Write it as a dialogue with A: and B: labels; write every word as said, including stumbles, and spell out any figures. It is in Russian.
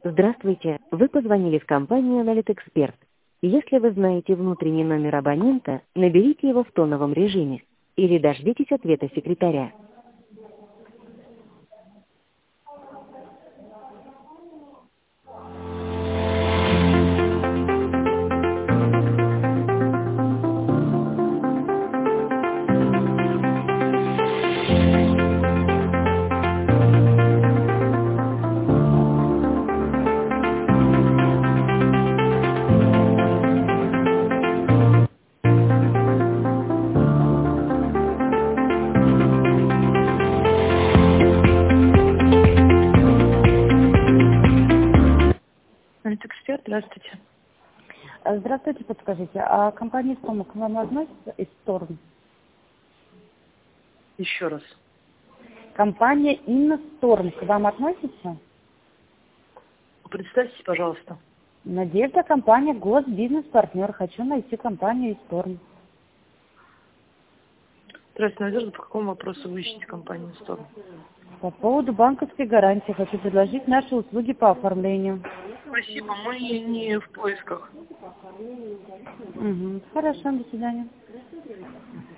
A: Здравствуйте, вы позвонили в компанию «Аналитэксперт». Если вы знаете внутренний номер абонента, наберите его в тоновом режиме или дождитесь ответа секретаря.
B: Аналитэксперт, здравствуйте.
C: Здравствуйте, подскажите, а компания «Стома» к вам относится из Сторм?
B: Еще раз.
C: Компания «Инна Сторм» к вам относится?
B: Представьте, пожалуйста.
C: Надежда, компания «Госбизнес-партнер». Хочу найти компанию из Сторм.
B: Здравствуйте, Надежда, по какому вопросу вы ищете компанию Storm?
C: По поводу банковской гарантии хочу предложить наши услуги по оформлению.
B: Спасибо, мы не в поисках.
C: Угу. Хорошо, до свидания.